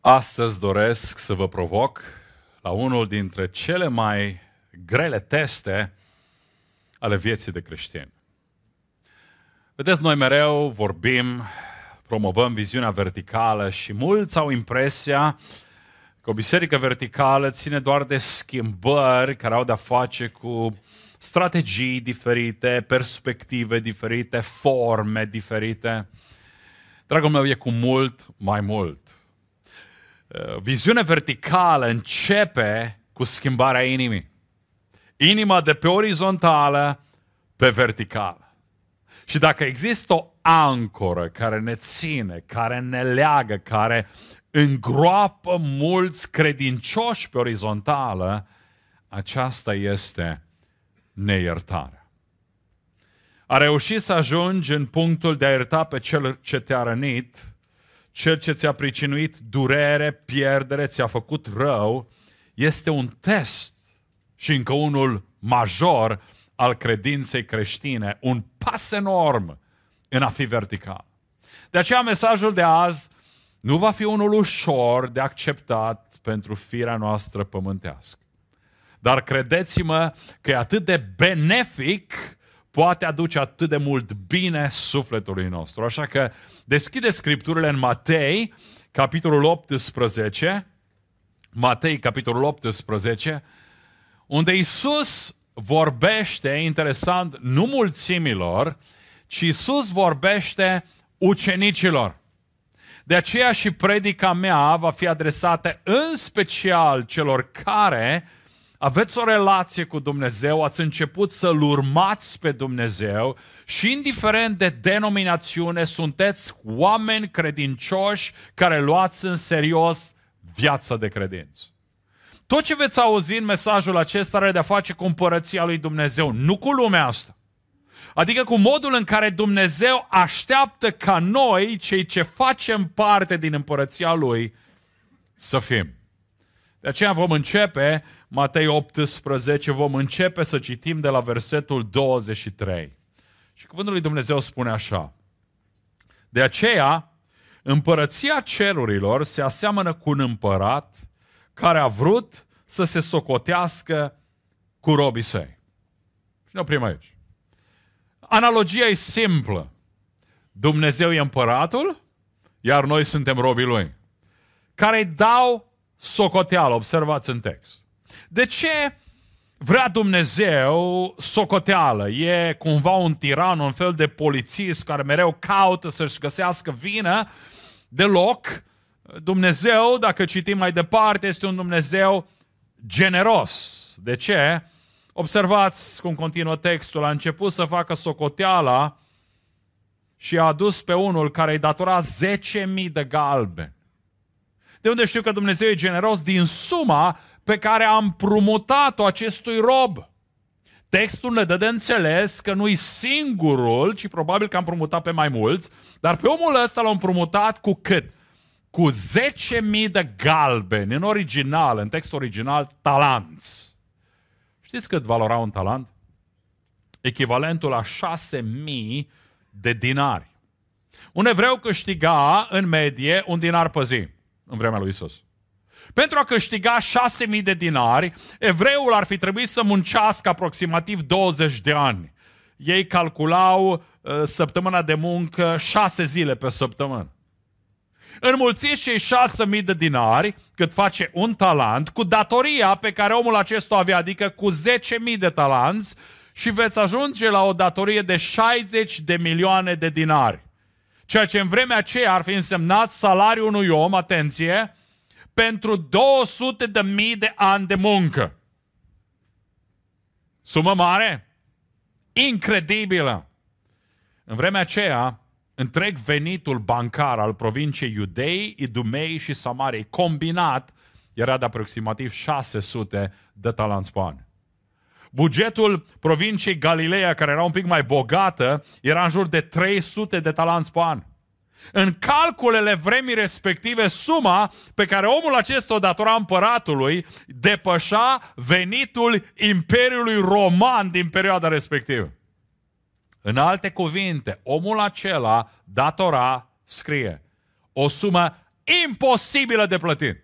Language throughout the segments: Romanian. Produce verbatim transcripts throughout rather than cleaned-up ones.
Astăzi doresc să vă provoc la unul dintre cele mai grele teste ale vieții de creștin. Vedeți, noi mereu vorbim, promovăm viziunea verticală și mulți au impresia că o biserică verticală ține doar de schimbări care au de-a face cu strategii diferite, perspective diferite, forme diferite. Dragul meu, e cu mult mai mult. Viziunea verticală începe cu schimbarea inimii. Inima de pe orizontală pe verticală. Și dacă există o ancoră care ne ține, care ne leagă, care îngroapă mulți credincioși pe orizontală, aceasta este neiertarea. A reuși să ajungi în punctul de a ierta pe cel ce te-a rănit, cel ce ți-a pricinuit durere, pierdere, ți-a făcut rău, este un test și încă unul major al credinței creștine, un pas enorm în a fi vertical. De aceea mesajul de azi nu va fi unul ușor de acceptat pentru firea noastră pământească. Dar credeți-mă că e atât de benefic, poate aduce atât de mult bine sufletului nostru. Așa că deschide Scripturile în Matei, capitolul optsprezece, Matei, capitolul optsprezece, unde Iisus vorbește, interesant, nu mulțimilor, ci Iisus vorbește ucenicilor. De aceea și predica mea va fi adresată în special celor care aveți o relație cu Dumnezeu, ați început să-L urmați pe Dumnezeu și indiferent de denominațiune sunteți oameni credincioși care luați în serios viața de credință. Tot ce veți auzi în mesajul acesta are de-a face cu împărăția lui Dumnezeu, nu cu lumea asta. Adică cu modul în care Dumnezeu așteaptă ca noi, cei ce facem parte din împărăția Lui, să fim. De aceea vom începe, Matei optsprezece, vom începe să citim de la versetul douăzeci și trei. Și cuvântul lui Dumnezeu spune așa: de aceea, împărăția cerurilor se aseamănă cu un împărat care a vrut să se socotească cu robii săi. Și ne oprim aici. Analogia e simplă. Dumnezeu e împăratul, iar noi suntem robii Lui, care îi dau socoteală. Observați în text. De ce vrea Dumnezeu socoteală? E cumva un tiran, un fel de polițist care mereu caută să-și găsească vină? Deloc. Dumnezeu, dacă citim mai departe, este un Dumnezeu generos. De ce? Observați cum continuă textul. A început să facă socoteala și a adus pe unul care îi datora zece mii de galbeni. De unde știu că Dumnezeu e generos? Din suma pe care a împrumutat-o acestui rob. Textul ne dă de înțeles că nu-i singurul, ci probabil că a împrumutat pe mai mulți, dar pe omul ăsta l-a împrumutat cu cât? Cu zece mii de galbeni. În original, în text original, talanți. Știți cât valora un talent? Echivalentul la șase mii de dinari. Un evreu câștiga în medie un dinar pe zi în vremea lui Isus. Pentru a câștiga șase mii de dinari, evreul ar fi trebuit să muncească aproximativ douăzeci de ani. Ei calculau uh, săptămâna de muncă șase zile pe săptămână. Înmulțiți cei șase mii de dinari, cât face un talent, cu datoria pe care omul acesta o avea, adică cu zece mii de talanți, și veți ajunge la o datorie de șaizeci de milioane de dinari. Ceea ce în vremea aceea ar fi însemnat salariul unui om, atenție, pentru două sute de mii de ani de muncă. Sumă mare? Incredibilă! În vremea aceea, întreg venitul bancar al provinciei Iudeii, Idumei și Samariei combinat era de aproximativ șase sute de talanți pe an. Bugetul provinciei Galileea, care era un pic mai bogată, era în jur de trei sute de talanți pe an. În calculele vremii respective, suma pe care omul acesta o datora împăratului depășea venitul Imperiului Roman din perioada respectivă. În alte cuvinte, omul acela datora, scrie, o sumă imposibilă de plătit.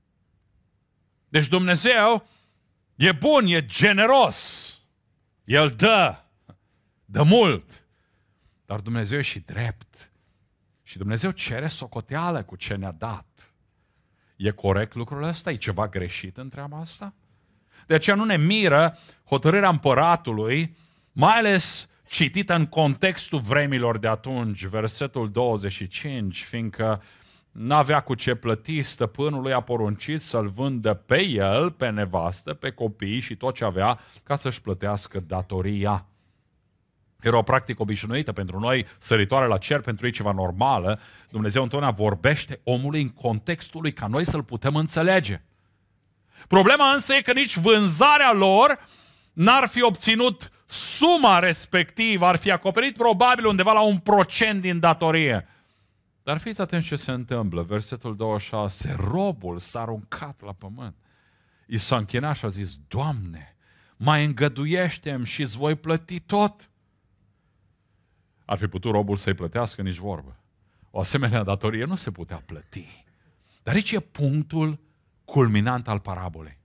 Deci Dumnezeu e bun, e generos. El dă, dă mult. Dar Dumnezeu e și drept. Și Dumnezeu cere socoteală cu ce ne-a dat. E corect lucrul ăsta? E ceva greșit în treaba asta? De aceea nu ne miră hotărârea împăratului, mai ales citită în contextul vremilor de atunci, versetul douăzeci și cinci, fiindcă n-avea cu ce plăti, stăpânul lui a poruncit să-l vândă pe el, pe nevastă, pe copii și tot ce avea ca să-și plătească datoria. Era o practică obișnuită pentru noi, săritoare la cer, pentru ei ceva normală. Dumnezeu întotdeauna vorbește omului în contextul lui ca noi să-l putem înțelege. Problema însă e că nici vânzarea lor n-ar fi obținut suma respectivă, ar fi acoperit probabil undeva la un procent din datorie. Dar fiți atenți ce se întâmplă. Versetul douăzeci și șase. Robul s-a aruncat la pământ. I s-a închinat și a zis: Doamne, mai îngăduiește-mi și îți voi plăti tot. Ar fi putut robul să-i plătească, nici vorbă. O asemenea datorie nu se putea plăti. Dar aici e punctul culminant al parabolei.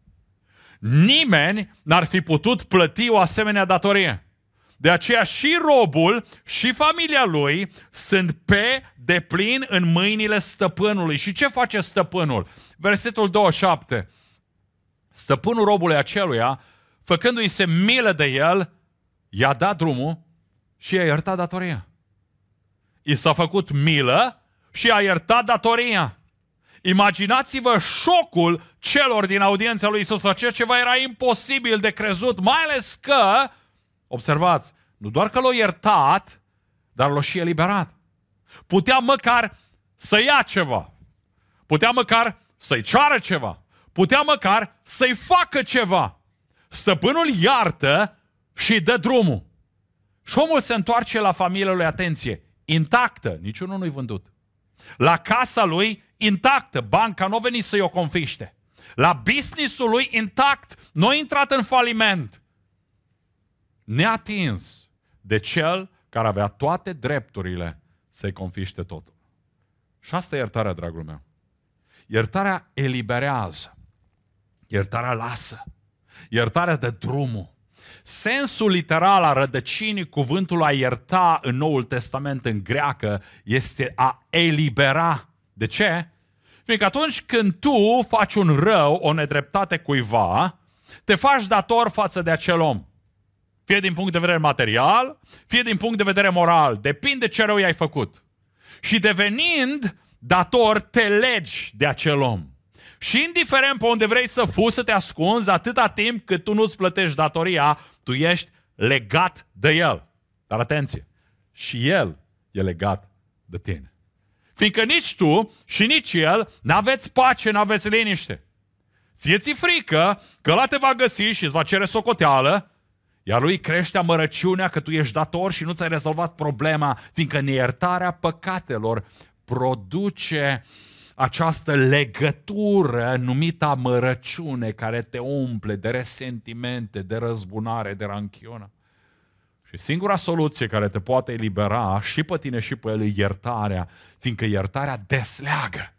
Nimeni n-ar fi putut plăti o asemenea datorie. De aceea și robul și familia lui sunt pe deplin în mâinile stăpânului. Și ce face stăpânul? Versetul douăzeci și șapte. Stăpânul robului aceluia, făcându-i se milă de el, i-a dat drumul și i-a iertat datoria. I s-a făcut milă și i-a iertat datoria. Imaginați-vă șocul celor din audiența lui Iisus. Acest ceva era imposibil de crezut, mai ales că, observați, nu doar că l-a iertat, dar l-a și eliberat. Putea măcar să ia ceva. Putea măcar să-i ceară ceva. Putea măcar să-i facă ceva. Stăpânul iartă și dă drumul. Și omul se întoarce la familia lui, atenție, intactă, niciunul nu-i vândut. La casa lui, intactă, banca nu a venit să-i o confiște. La business-ul lui, intact, nu a intrat în faliment. Neatins de cel care avea toate drepturile să-i confiște totul. Și asta e iertarea, dragul meu. Iertarea eliberează. Iertarea lasă. Iertarea dă drumul. Sensul literal al rădăcinii cuvântului a ierta în Noul Testament în greacă este a elibera. De ce? Fiindcă atunci când tu faci un rău, o nedreptate cuiva, te faci dator față de acel om. Fie din punct de vedere material, fie din punct de vedere moral. Depinde ce rău i-ai făcut. Și devenind dator, te legi de acel om. Și indiferent pe unde vrei să fugi, să te ascunzi, atâta timp cât tu nu-ți plătești datoria, tu ești legat de el. Dar atenție, și el e legat de tine. Fiindcă nici tu și nici el n-aveți pace, n-aveți liniște. Ție ți frică că ăla te va găsi și îți va cere socoteală, iar lui crește amărăciunea că tu ești dator și nu ți-ai rezolvat problema, fiindcă neiertarea păcatelor produce această legătură numită amărăciune care te umple de resentimente, de răzbunare, de ranchiună. Și singura soluție care te poate elibera și pe tine și pe el e iertarea, fiindcă iertarea desleagă.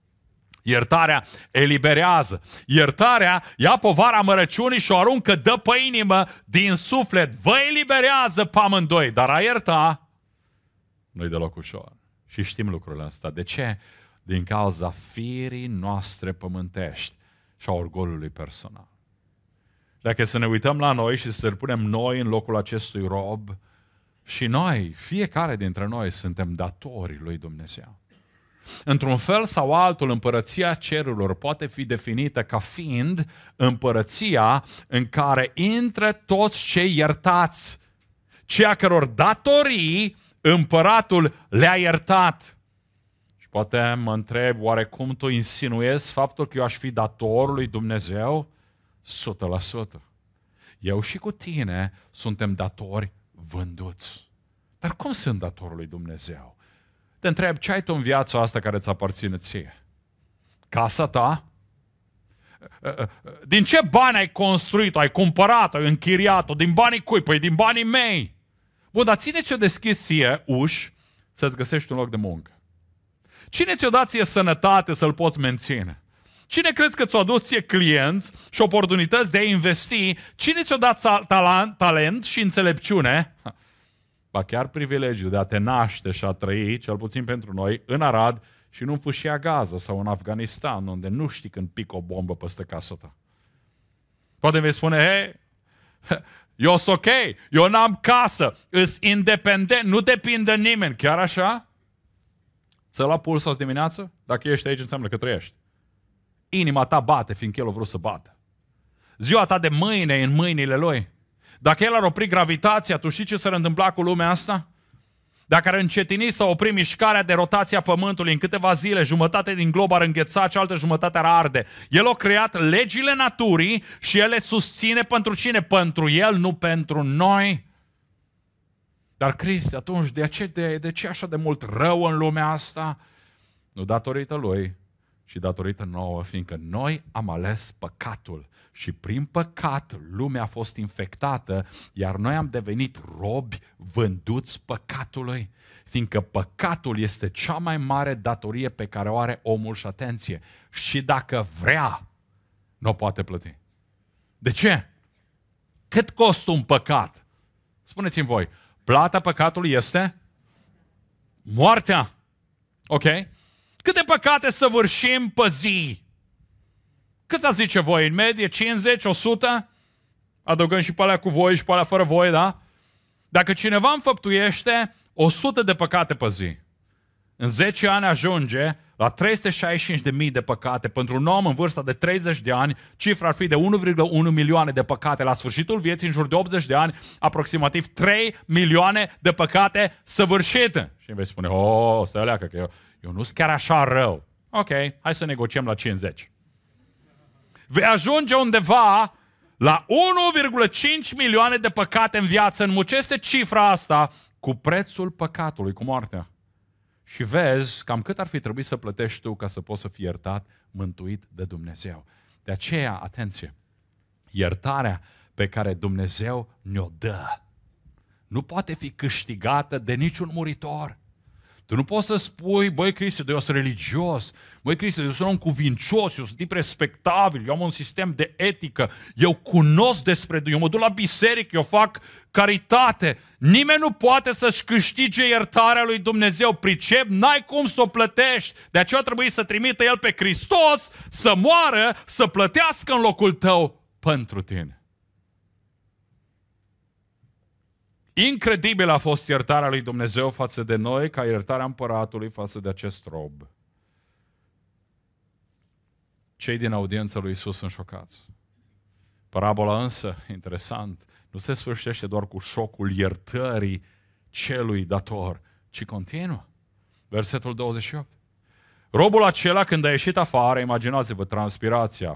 Iertarea eliberează. Iertarea ia povara amărăciunii și o aruncă, dă pe inimă din suflet. Vă eliberează pe amândoi, dar a ierta nu-i deloc ușor. Și știm lucrurile astea. De ce? Din cauza firii noastre pământești și a orgoliului personal. Dacă să ne uităm la noi și să ne punem noi în locul acestui rob, și noi, fiecare dintre noi, suntem datori lui Dumnezeu. Într-un fel sau altul, împărăția cerurilor poate fi definită ca fiind împărăția în care intră toți cei iertați, ceea căror datorii împăratul le-a iertat. Și poate mă întreb, oare cum tu insinuezi faptul că eu aș fi dator lui Dumnezeu? o sută la sută. Eu și cu tine suntem datori vânduți. Dar cum sunt datorul lui Dumnezeu? Te întreb, ce ai tu în viața asta care îți aparține ție? Casa ta? Din ce bani ai construit-o, ai cumpărat-o, ai închiriat-o? Din banii cui? Păi din banii mei. Bun, dar ține ce-o deschizi ție uși să-ți găsești un loc de muncă. Cine ți-o dat ție sănătate să-l poți menține? Cine crezi că ți-o adus ție clienți și oportunități de a investi? Cine ți-o dat talent, talent și înțelepciune? Ba chiar privilegiu de a te naște și a trăi, cel puțin pentru noi, în Arad și nu în Fâșia Gaza sau în Afganistan, unde nu știi când pică o bombă peste casa ta. Poate vei spune, hei, eu sunt ok, eu n-am casă, îs independent, nu depind de nimeni. Chiar așa? Ți-a luat pulsul azi dimineață? Dacă ești aici, înseamnă că trăiești. Inima ta bate, fiindcă El a vrut să bată. Ziua ta de mâine e în mâinile Lui. Dacă El ar opri gravitația, tu știi ce s-ar întâmpla cu lumea asta? Dacă ar încetini să opri mișcarea de rotație a Pământului în câteva zile, jumătate din glob ar îngheța, cealaltă jumătate ar arde. El a creat legile naturii și El le susține pentru cine? Pentru El, nu pentru noi. Dar Cristi, atunci, de ce, de, de ce așa de mult rău în lumea asta? Nu datorită Lui, ci datorită nouă, fiindcă noi am ales păcatul. Și prin păcat lumea a fost infectată, iar noi am devenit robi vânduți păcatului, fiindcă păcatul este cea mai mare datorie pe care o are omul și atenție. Și dacă vrea, nu o poate plăti. De ce? Cât costă un păcat? Spuneți-mi voi, plata păcatului este moartea. Ok? Câte păcate săvârșim pe zi? Cât ați zice voi? În medie cincizeci, o sută? Adăugăm și pe alea cu voie și pe alea fără voie, da? Dacă cineva înfăptuiește o sută de păcate pe zi, în zece ani ajunge la trei sute șaizeci și cinci de mii de păcate. Pentru un om în vârsta de treizeci de ani, cifra ar fi de unu virgulă unu milioane de păcate. La sfârșitul vieții, în jur de optzeci de ani, aproximativ trei milioane de păcate săvârșite. Și îmi vei spune, oh, stai leacă, că eu, eu nu sunt chiar așa rău. Ok, hai să negociem la cincizeci. Vei ajunge undeva la unu virgulă cinci milioane de păcate în viață. Înmucește cifra asta cu prețul păcatului, cu moartea. Și vezi cam cât ar fi trebuit să plătești tu ca să poți să fii iertat, mântuit de Dumnezeu. De aceea, atenție, iertarea pe care Dumnezeu ne-o dă nu poate fi câștigată de niciun muritor. Tu nu poți să spui, băi Cristi, eu sunt religios, băi Cristi, eu sunt un cuvincios, eu sunt tip respectabil, eu am un sistem de etică, eu cunosc despre Dumnezeu, eu mă duc la biserică, eu fac caritate. Nimeni nu poate să-și câștige iertarea lui Dumnezeu, pricep, n-ai cum să o plătești. De aceea trebuie să trimită El pe Hristos să moară, să plătească în locul tău pentru tine. Incredibil a fost iertarea lui Dumnezeu față de noi, ca iertarea împăratului față de acest rob. Cei din audiența lui Iisus sunt șocați. Parabola însă, interesant, nu se sfârșește doar cu șocul iertării celui dator, ci continuă. Versetul douăzeci și opt. Robul acela, când a ieșit afară, imaginați-vă transpirația,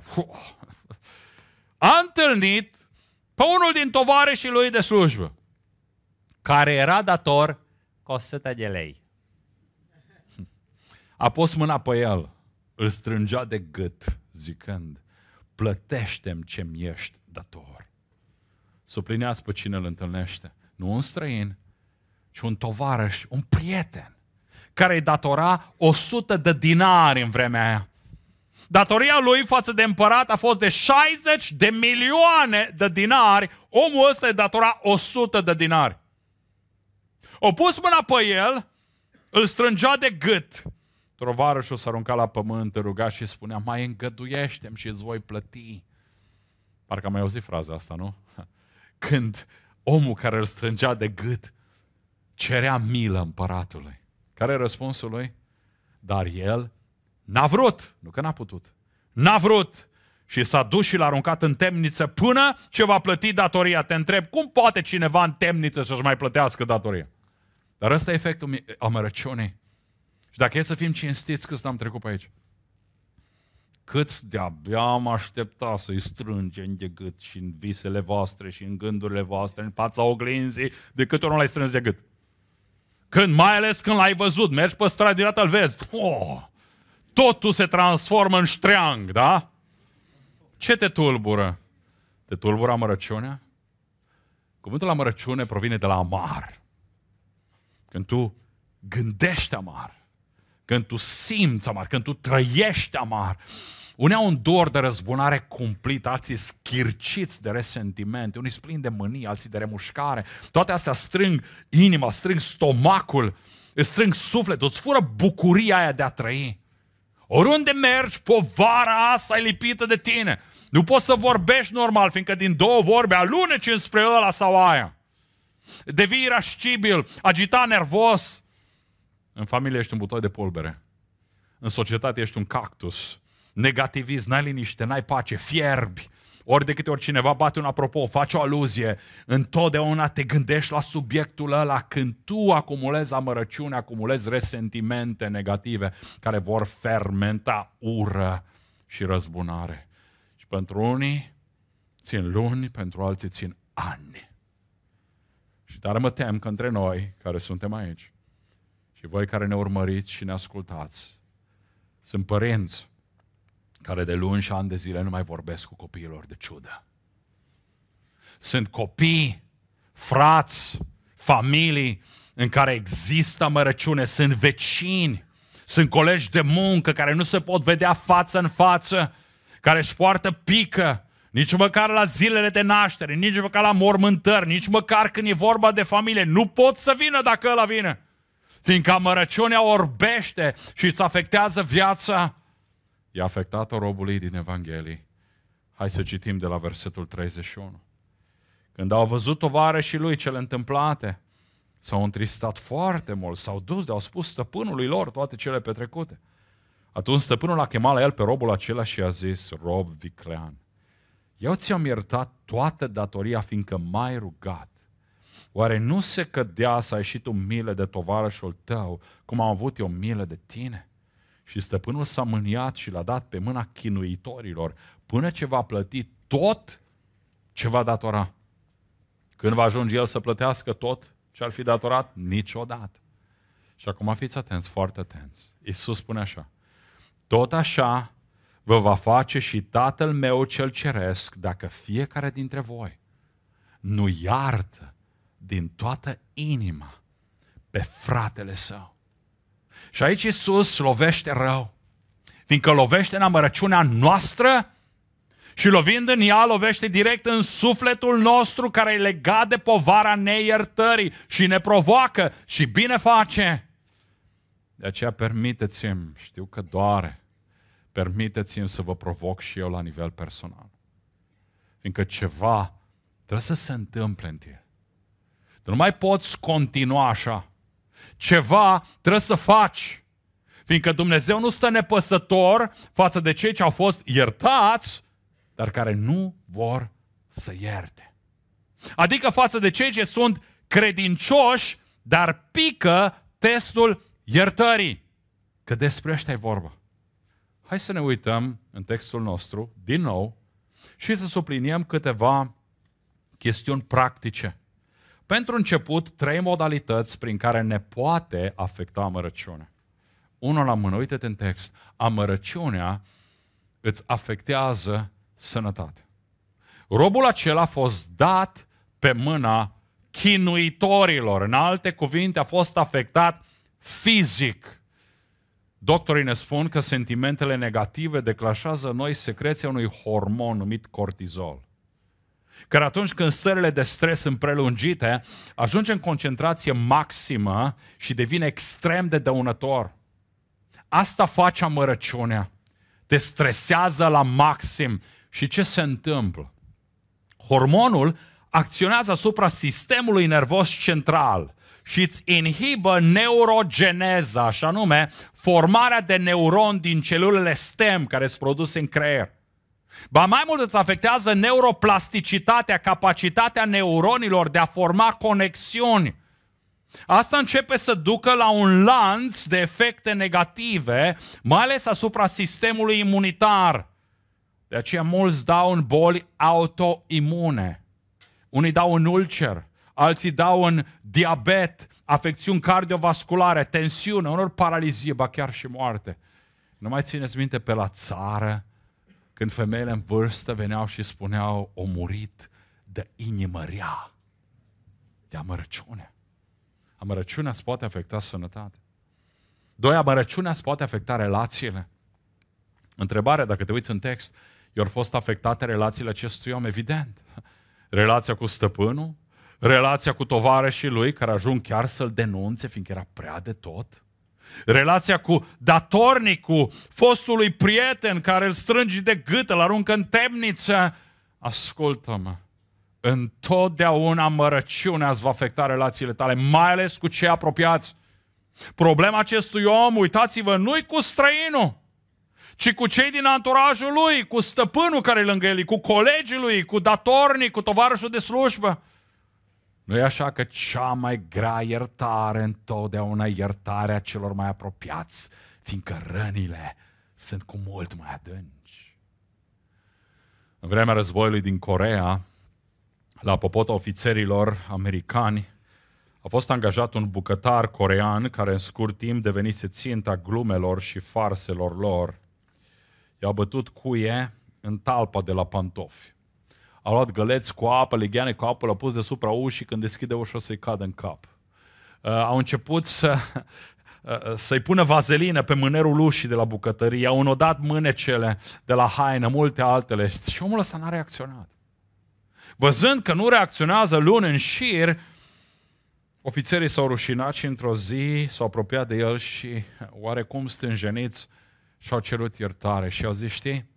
a întâlnit pe unul din tovarășii lui de slujbă, care era dator cu o sută de lei. A pus mâna pe el, îl strângea de gât, zicând, plătește-mi ce-mi ești dator. Suplineați pe cine îl întâlnește. Nu un străin, ci un tovarăș, un prieten, care îi datora o sută de dinari în vremea aia. Datoria lui față de împărat a fost de șaizeci de milioane de dinari. Omul ăsta îi datora o sută de dinari. O pus mâna pe el, îl strângea de gât. Tovarășul s-a aruncat la pământ, ruga și spunea, mai îngăduiește-mi și îți voi plăti. Parcă am mai auzit fraza asta, nu? Când omul care îl strângea de gât cerea milă împăratului. Care e răspunsul lui? Dar el n-a vrut, nu că n-a putut, n-a vrut. Și s-a dus și l-a aruncat în temniță până ce va plăti datoria. Te întreb, cum poate cineva în temniță să-și mai plătească datoria? Dar ăsta e efectul amărăciunii. Și dacă e să fim cinstiți, câți n-am trecut pe aici? Câți de-abia am așteptat să-i strângem de gât și în visele voastre și în gândurile voastre, în fața oglinzii, de câte ori nu l-ai strâns de gât. Când, mai ales când l-ai văzut, mergi pe stradă, deodată îl vezi, oh, totul se transformă în ștreang, da? Ce te tulbură? Te tulbură amărăciunea? Cuvântul amărăciune provine de la amar. Când tu gândești amar, când tu simți amar, când tu trăiești amar. Unii au un dor de răzbunare cumplit, alții schirciți de resentimente, unii sunt plini de mânie, alții de remușcare. Toate astea strâng inima, strâng stomacul, îți strâng sufletul, îți fură bucuria aia de a trăi. Oriunde mergi, povara asta e lipită de tine. Nu poți să vorbești normal, fiindcă din două vorbe aluneci înspre ăla sau aia. Devii irascibil, agitat, nervos. În familie ești un butoi de pulbere. În societate ești un cactus. Negativist, n-ai liniște, n-ai pace, fierbi. Ori de câte ori cineva bate un apropo, face o aluzie, întotdeauna te gândești la subiectul ăla. Când tu acumulezi amărăciune, acumulezi resentimente negative care vor fermenta ură și răzbunare. Și pentru unii țin luni, pentru alții țin ani. Și tare mă tem că între noi, care suntem aici, și voi care ne urmăriți și ne ascultați, sunt părinți care de luni și ani de zile nu mai vorbesc cu copiilor de ciudă. Sunt copii, frați, familii în care există amărăciune, sunt vecini, sunt colegi de muncă care nu se pot vedea față în față, care își poartă pică, nici măcar la zilele de naștere, nici măcar la mormântări, nici măcar când e vorba de familie. Nu pot să vină dacă ăla vine, fiindcă amărăciunea orbește și îți afectează viața. E afectată robului din Evanghelie. Hai să citim de la versetul treizeci și unu. Când au văzut tovarășii lui cele întâmplate, s-au întristat foarte mult, s-au dus de au spus stăpânului lor toate cele petrecute. Atunci stăpânul a chemat la el pe robul acela și a zis: rob viclean, eu ți-am iertat toată datoria, fiindcă m-ai rugat. Oare nu se cădea să ai și tu milă de tovarășul tău, cum am avut eu milă de tine? Și stăpânul s-a mâniat și l-a dat pe mâna chinuitorilor, până ce va plăti tot ce va datora. Când va ajunge el să plătească tot ce ar fi datorat? Niciodată. Și acum fiți atenți, foarte atenți. Iisus spune așa: tot așa vă va face și Tatăl meu cel ceresc, dacă fiecare dintre voi nu iartă din toată inima pe fratele său. Și aici Iisus lovește rău, fiindcă lovește în amărăciunea noastră și lovind în ea, lovește direct în sufletul nostru care e legat de povara neiertării și ne provoacă și bine face. De aceea permiteți-mi, știu că doare, permiteți-mi să vă provoc și eu la nivel personal. Fiindcă ceva trebuie să se întâmple în tine. Tu nu mai poți continua așa. Ceva trebuie să faci. Fiindcă Dumnezeu nu stă nepăsător față de cei ce au fost iertați, dar care nu vor să ierte. Adică față de cei ce sunt credincioși, dar pică testul iertării. Că despre ăștia e vorba. Hai să ne uităm în textul nostru, din nou, și să subliniem câteva chestiuni practice. Pentru început, trei modalități prin care ne poate afecta amărăciunea. Unul la mână, uite-te în text. Amărăciunea îți afectează sănătatea. Robul acela a fost dat pe mâna chinuitorilor. În alte cuvinte, a fost afectat fizic. Doctorii ne spun că sentimentele negative declanșează în noi secreția unui hormon numit cortizol, care atunci când stările de stres sunt prelungite, ajunge în concentrație maximă și devine extrem de dăunător. Asta face amărăciunea. Te stresează la maxim. Și ce se întâmplă? Hormonul acționează asupra sistemului nervos central și îți inhibă neurogeneza, așa nume, formarea de neuroni din celulele stem care sunt produse în creier. Ba mai mult îți afectează neuroplasticitatea, capacitatea neuronilor de a forma conexiuni. Asta începe să ducă la un lanț de efecte negative, mai ales asupra sistemului imunitar. De aceea mulți dau în boli autoimune. Unii dau în ulcer, alții dau în diabet, afecțiuni cardiovasculare, tensiune, unor paralizie, ba chiar și moarte. Nu mai țineți minte pe la țară, când femeile în vârstă veneau și spuneau: o murit de inimă rea, de amărăciune. Amărăciunea îți poate afecta sănătatea. Doi, amărăciunea îți poate afecta relațiile. Întrebarea, dacă te uiți în text, i-au fost afectate relațiile acestui om, evident. Relația cu stăpânul, relația cu tovarășii lui, care ajung chiar să-l denunțe, fiindcă era prea de tot. Relația cu datornicul, fostului prieten care îl strângi de gât, îl aruncă în temniță. Ascultă-mă, întotdeauna amărăciunea îți va afecta relațiile tale, mai ales cu cei apropiați. Problema acestui om, uitați-vă, nu-i cu străinul, ci cu cei din anturajul lui, cu stăpânul care e lângă el, cu colegii lui, cu datornic, cu tovarășul de slujbă. Nu e așa că cea mai grea iertare întotdeauna iertarea celor mai apropiați, fiindcă rănile sunt cu mult mai adânci. În vremea războiului din Coreea, la popota ofițerilor americani, a fost angajat un bucătar corean care în scurt timp devenise ținta glumelor și farselor lor. I-au bătut cuie în talpa de la pantofi. Au luat găleți cu apă, ligheane cu apă, l-au pus deasupra ușii, când deschide ușa o să-i cadă în cap. Uh, au început să, uh, să-i pună vazelină pe mânerul ușii de la bucătărie, au înodat mânecele de la haină, multe altele. Și omul ăsta n-a reacționat. Văzând că nu reacționează luni în șir, ofițerii s-au rușinat și într-o zi s-au apropiat de el și oarecum stânjeniți și-au cerut iertare și au zis, știi,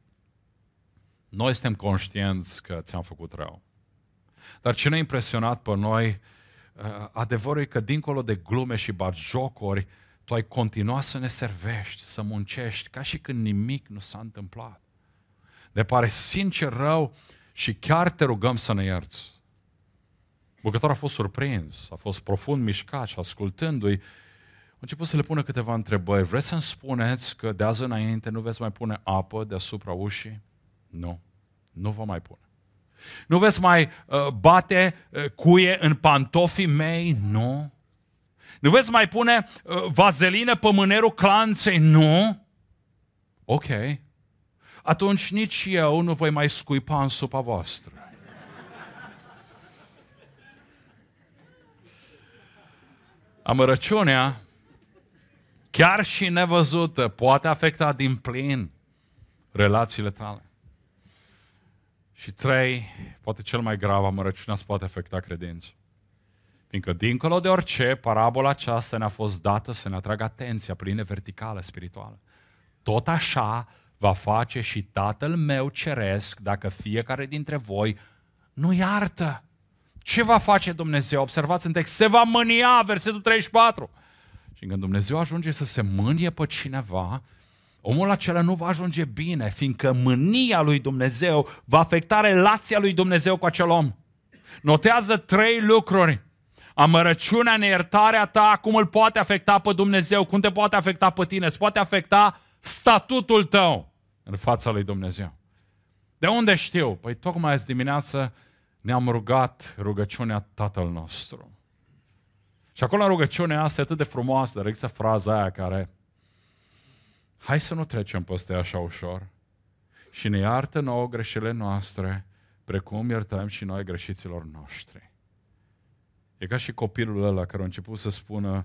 noi suntem conștienți că ți-am făcut rău. Dar ce ne-a impresionat pe noi, adevărul e că dincolo de glume și batjocuri, tu ai continuat să ne servești, să muncești, ca și când nimic nu s-a întâmplat. Ne pare sincer rău și chiar te rugăm să ne ierți. Bucătorul a fost surprins, a fost profund mișcat și ascultându-i, a început să le pună câteva întrebări. Vreți să-mi spuneți că de azi înainte nu veți mai pune apă deasupra ușii? Nu, nu vă mai pune. Nu veți mai uh, bate uh, cuie în pantofii mei? Nu. Nu veți mai pune uh, vazelină pe mânerul clanței? Nu. Ok. Atunci nici eu nu voi mai scuipa în supa voastră. Amărăciunea, chiar și nevăzută, poate afecta din plin relațiile tale. Și trei, poate cel mai grav, amărăciunea îți poate afecta credința. Fiindcă dincolo de orice, parabola aceasta ne-a fost dată să ne atragă atenția prin linie verticală, spirituală. Tot așa va face și Tatăl meu ceresc dacă fiecare dintre voi nu iartă. Ce va face Dumnezeu? Observați în text, se va mânia, versetul treizeci și patru. Și când Dumnezeu ajunge să se mânie pe cineva, omul acela nu va ajunge bine, fiindcă mânia lui Dumnezeu va afecta relația lui Dumnezeu cu acel om. Notează trei lucruri. Amărăciunea, neiertarea ta, cum îl poate afecta pe Dumnezeu, cum te poate afecta pe tine, îți poate afecta statutul tău în fața lui Dumnezeu. De unde știu? Păi tocmai azi dimineață ne-am rugat rugăciunea Tatăl nostru. Și acolo în rugăciunea asta e atât de frumoasă, dar există fraza aia care, hai să nu trecem peste așa ușor și ne iartă nouă greșelile noastre, precum iertăm și noi greșiților noștri. E ca și copilul ăla care a început să spună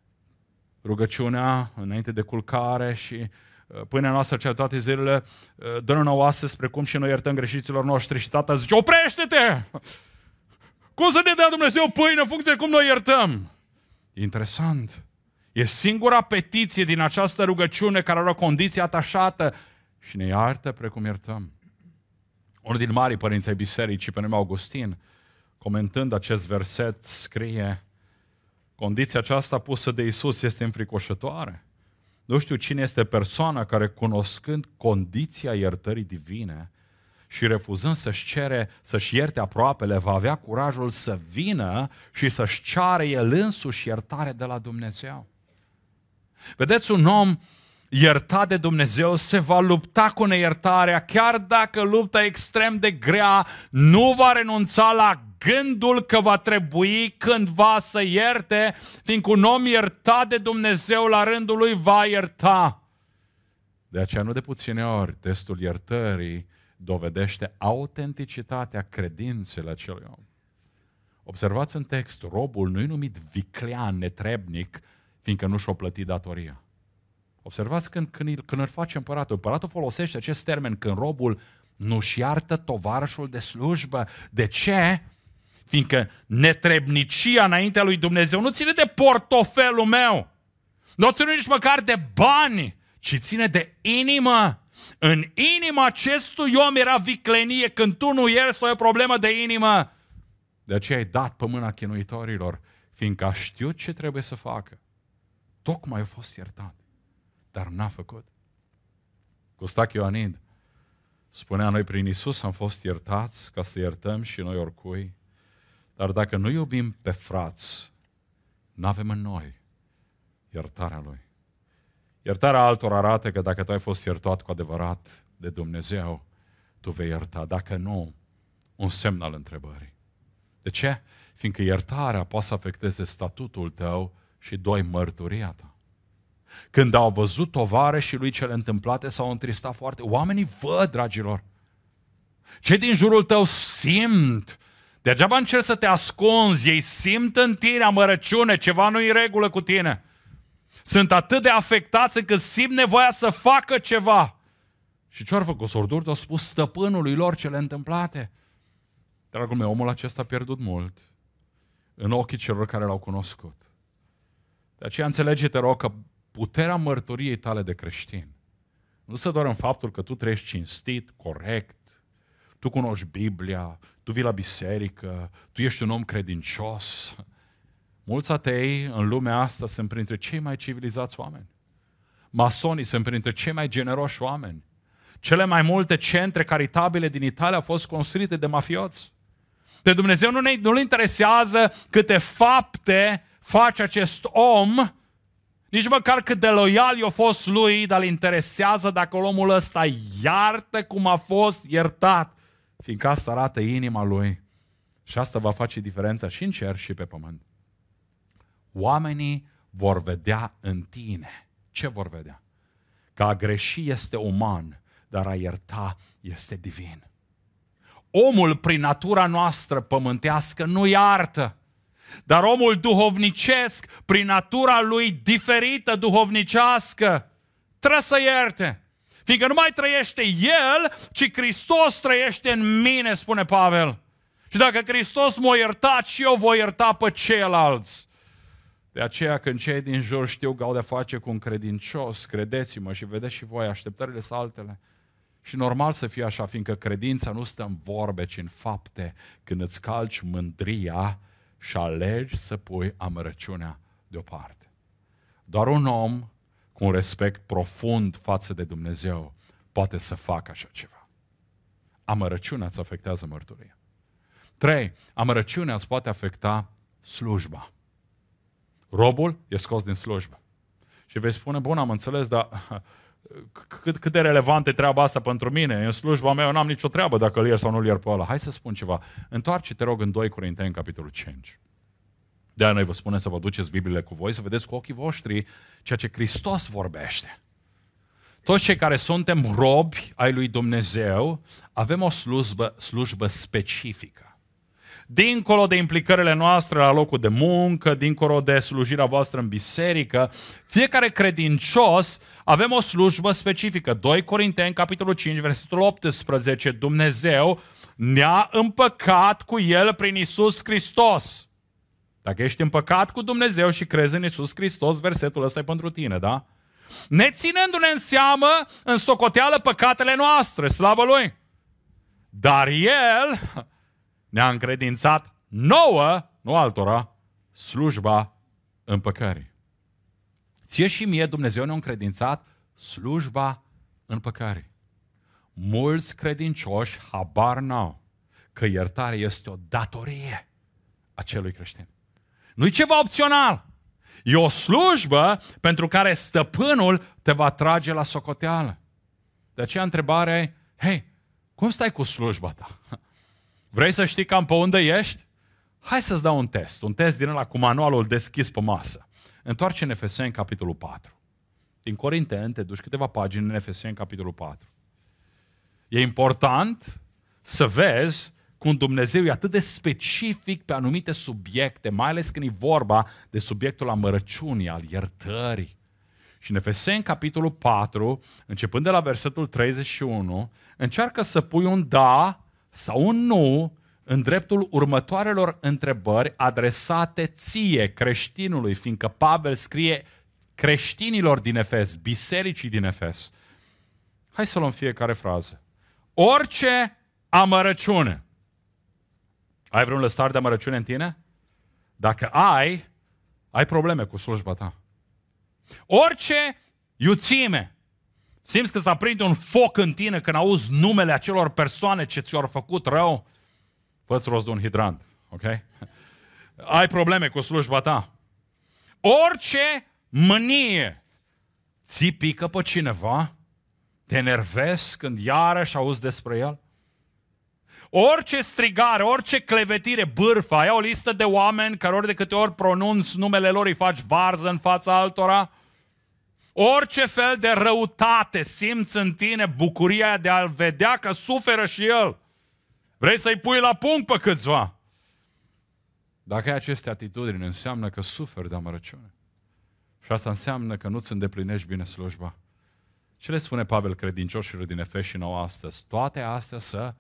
rugăciunea înainte de culcare și pâinea noastră cea toate zilele, dă-ne nouă astăzi precum și noi iertăm greșiților noștri. Și tata zice, oprește-te! Cum să ne dea Dumnezeu pâine în funcție de cum noi iertăm? E interesant. E singura petiție din această rugăciune care are o condiție atașată și ne iartă precum iertăm. Unul din marii părinți ai bisericii, pe nume Augustin, comentând acest verset, scrie, condiția aceasta pusă de Iisus este înfricoșătoare. Nu știu cine este persoana care, cunoscând condiția iertării divine și refuzând să-și cere, să-și ierte aproapele, va avea curajul să vină și să-și ceară el însuși iertare de la Dumnezeu. Vedeți, un om iertat de Dumnezeu se va lupta cu neiertarea, chiar dacă lupta e extrem de grea, nu va renunța la gândul că va trebui cândva să ierte, fiindcă un om iertat de Dumnezeu la rândul lui va ierta. De aceea nu de puține ori testul iertării dovedește autenticitatea credinței la acelui om. Observați în text, robul nu-i numit viclean, netrebnic, fiindcă nu și-o plătit datoria. Observați când, când, când îl face împăratul. Împăratul folosește acest termen când robul nu-și iartă tovarășul de slujbă. De ce? Fiindcă netrebnicia înaintea lui Dumnezeu nu ține de portofelul meu, nu ține nici măcar de bani, ci ține de inimă. În inima acestui om era viclenie. Când tu nu ierți, o problemă de inimă. De aceea ai dat pe mâna chinuitorilor, fiindcă a știut ce trebuie să facă. Tocmai a fost iertat, dar n-a făcut. Costache Ioanid spunea, noi prin Iisus am fost iertați ca să iertăm și noi oricui, dar dacă nu iubim pe frați, n-avem în noi iertarea Lui. Iertarea altora arată că dacă tu ai fost iertat cu adevărat de Dumnezeu, tu vei ierta. Dacă nu, un semn al întrebării. De ce? Fiindcă iertarea poate să afecteze statutul tău și, doi, mărturia ta. Când au văzut tovarășii lui cele întâmplate, s-au întristat foarte. Oamenii văd, dragilor. Cei din jurul tău simt. Degeaba încerci să te ascunzi, ei simt în tine amărăciune, ceva nu-i în regulă cu tine. Sunt atât de afectați încât simt nevoia să facă ceva. Și ce-au făcut? Sorduri au spus stăpânului lor cele întâmplate. Dragul meu, omul acesta a pierdut mult în ochii celor care l-au cunoscut. De aceea înțelege, te rog, că puterea mărturiei tale de creștin nu se doar în faptul că tu trăiești cinstit, corect, tu cunoști Biblia, tu vii la biserică, tu ești un om credincios. Mulți atei în lumea asta sunt printre cei mai civilizați oameni. Masonii sunt printre cei mai generoși oameni. Cele mai multe centre caritabile din Italia au fost construite de mafioți. Pe Dumnezeu nu ne, nu-L interesează câte fapte face acest om, nici măcar cât de loial i-a fost lui, dar îl interesează dacă omul ăsta iartă cum a fost iertat, fiindcă asta arată inima lui și asta va face diferența și în cer și pe pământ. Oamenii vor vedea în tine. Ce vor vedea? Că a greși este uman, dar a ierta este divin. Omul prin natura noastră pământească nu iartă, dar omul duhovnicesc, prin natura lui diferită duhovnicească, trebuie să ierte. Fiindcă nu mai trăiește el, ci Hristos trăiește în mine, spune Pavel. Și dacă Hristos m-a iertat, și eu voi ierta pe ceilalți. De aceea când cei din jur știu că au de face cu un credincios, credeți-mă și vedeți și voi, așteptările sunt altele. Și normal să fie așa, fiindcă credința nu stă în vorbe, ci în fapte, când îți calci mândria și alegi să pui amărăciunea deoparte. Doar un om cu un respect profund față de Dumnezeu poate să facă așa ceva. Amărăciunea îți afectează mărturia. Trei, amărăciunea îți poate afecta slujba. Robul e scos din slujbă. Și vei spune, bun, am înțeles, dar cât, cât de relevantă e treaba asta pentru mine? În slujba mea eu n-am nicio treabă dacă îl ier sau nu îl ier pe ăla. Hai să spun ceva. Întoarce, te rog, în doi Corinteni, capitolul cinci. De-aia noi vă spunem să vă duceți Bibliile cu voi, să vedeți cu ochii voștri ceea ce Hristos vorbește. Toți cei care suntem robi ai lui Dumnezeu, avem o slujbă, slujbă specifică. Dincolo de implicările noastre la locul de muncă, dincolo de slujirea voastră în biserică, fiecare credincios avem o slujbă specifică. doi Corinteni, capitolul cinci, versetul optsprezece, Dumnezeu ne-a împăcat cu El prin Iisus Hristos. Dacă ești împăcat cu Dumnezeu și crezi în Iisus Hristos, versetul ăsta e pentru tine, da? Ne ținându-ne în seamă, în socoteală păcatele noastre, slavă Lui. Dar El ne-a încredințat nouă, nu altora, slujba împăcării. Ție și mie Dumnezeu ne-a încredințat slujba împăcării. Mulți credincioși habar n-au că iertarea este o datorie a celui creștin. Nu-i ceva opțional. E o slujbă pentru care stăpânul te va trage la socoteală. De aceea întrebarea e, hei, cum stai cu slujba ta? Vrei să știi cam pe unde ești? Hai să-ți dau un test. Un test din ăla cu manualul deschis pe masă. Întoarce în Efeseni, capitolul patru. Din Corinteni te duci câteva pagini în Efeseni, capitolul patru. E important să vezi cum Dumnezeu e atât de specific pe anumite subiecte, mai ales când e vorba de subiectul amărăciunii, al iertării. Și în Efeseni, capitolul patru, începând de la versetul treizeci și unu, încearcă să pui un da sau un nu în dreptul următoarelor întrebări adresate ție, creștinului, fiindcă Pavel scrie creștinilor din Efes, bisericii din Efes. Hai să luăm fiecare frază. Orice amărăciune. Ai vreun lăstar de amărăciune în tine? Dacă ai, ai probleme cu slujba ta. Orice iuțime. Simți că s-a prinde un foc în tine când auzi numele acelor persoane ce ți-au făcut rău? Fă-ți rost de un hidrant, ok? Ai probleme cu slujba ta. Orice mânie. Ți pică pe cineva? Te enervezi când iarăși auzi despre el? Orice strigare, orice clevetire, bârfă, ai o listă de oameni care ori de câte ori pronunți numele lor îi faci varză în fața altora? Orice fel de răutate simți în tine bucuria de a-l vedea că suferă și el. Vrei să-i pui la punct pe câțiva? Dacă ai aceste atitudini, înseamnă că suferi de amărăciune. Și asta înseamnă că nu-ți îndeplinești bine slujba. Ce le spune Pavel credincioșilor din Efes și nouă astăzi? Toate astea să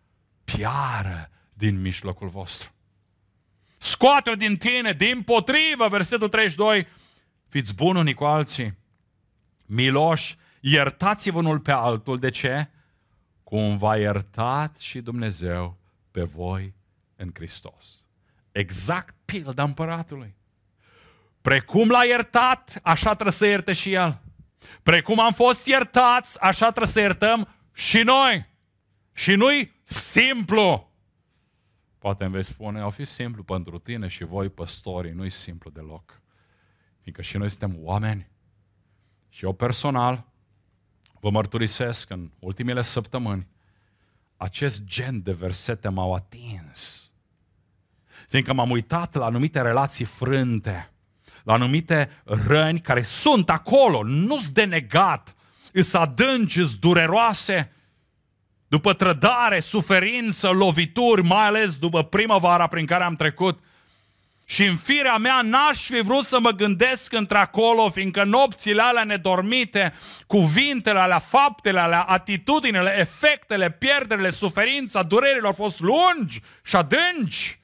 piară din mijlocul vostru. Scoate-o din tine, dimpotrivă, versetul treizeci și doi, fiți buni unii cu alții, miloși, iertați-vă unul pe altul. De ce? Cum v-a iertat și Dumnezeu pe voi în Hristos. Exact pilda împăratului. Precum l-a iertat, așa trebuie să ierte și el. Precum am fost iertați, așa trebuie să iertăm și noi. Și nu-i simplu. Poate îmi vei spune, au fi simplu pentru tine și voi, păstorii, nu-i simplu deloc. Fiindcă și noi suntem oameni. Și eu personal vă mărturisesc în ultimele săptămâni, acest gen de versete m-au atins. Fiindcă m-am uitat la anumite relații frânte, la anumite răni care sunt acolo, nu-s de negat, îs adânci, îs dureroase, după trădare, suferință, lovituri, mai ales după primăvara prin care am trecut. Și în firea mea n-aș fi vrut să mă gândesc într-acolo, fiindcă nopțile alea nedormite, cuvintele alea, faptele alea, atitudinile, efectele, pierderile, suferința, durerile au fost lungi și adânci.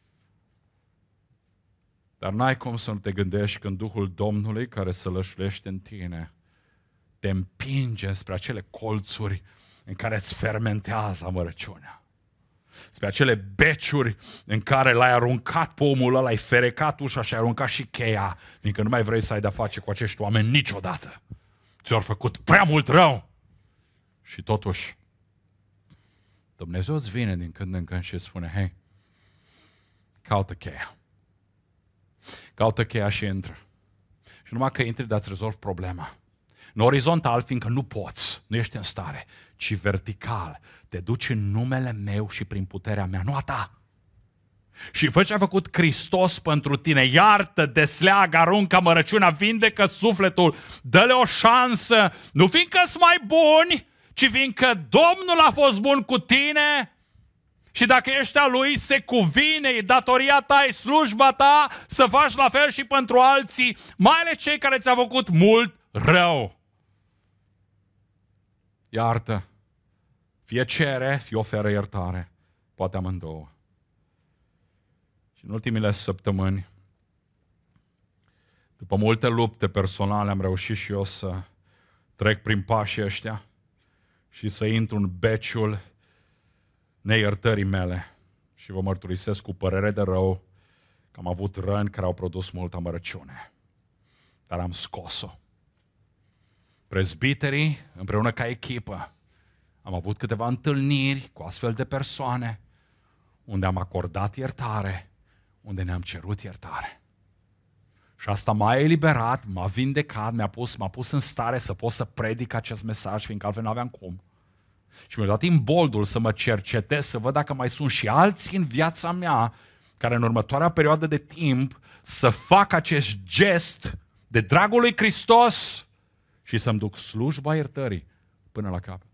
Dar n-ai cum să nu te gândești când Duhul Domnului care se lășluiește în tine te împinge spre acele colțuri în care îți fermentează amărăciunea. Spre acele beciuri în care l-ai aruncat pe omul ăla, l-ai ferecat ușa și ai aruncat și cheia, fiindcă nu mai vrei să ai de-a face cu acești oameni niciodată. Ți-au făcut prea mult rău. Și totuși, Dumnezeu îți vine din când în când și îți spune, hei, caută cheia. Caută cheia și intră. Și numai că intri, dar îți rezolvi problema. Nu orizontal, fiindcă nu poți, nu ești în stare, ci vertical. Te duci în numele meu și prin puterea mea, nu a ta. Și fă ce a făcut Hristos pentru tine. Iartă, desleagă, aruncă amărăciunea, vindecă sufletul, dă-le o șansă. Nu fiindcă sunt mai buni, ci fiindcă Domnul a fost bun cu tine. Și dacă ești a Lui, se cuvine, e datoria ta, e slujba ta să faci la fel și pentru alții, mai ales cei care ți-au făcut mult rău. Iartă. Fie cere, fie oferă iertare. Poate amândouă. Și în ultimile săptămâni, după multe lupte personale, am reușit și eu să trec prin pașii ăștia și să intru în beciul neiertării mele. Și vă mărturisesc cu părere de rău că am avut răni care au produs multă amărăciune. Dar am scos-o. Prezbiterii, împreună ca echipă, am avut câteva întâlniri cu astfel de persoane unde am acordat iertare, unde ne-am cerut iertare. Și asta m-a eliberat, m-a vindecat, m-a pus, m-a pus în stare să pot să predic acest mesaj, fiindcă altfel n-aveam cum. Și mi-a dat imboldul să mă cercetez, să văd dacă mai sunt și alții în viața mea care în următoarea perioadă de timp să fac acest gest de dragul lui Hristos și să-mi duc slujba iertării până la capăt.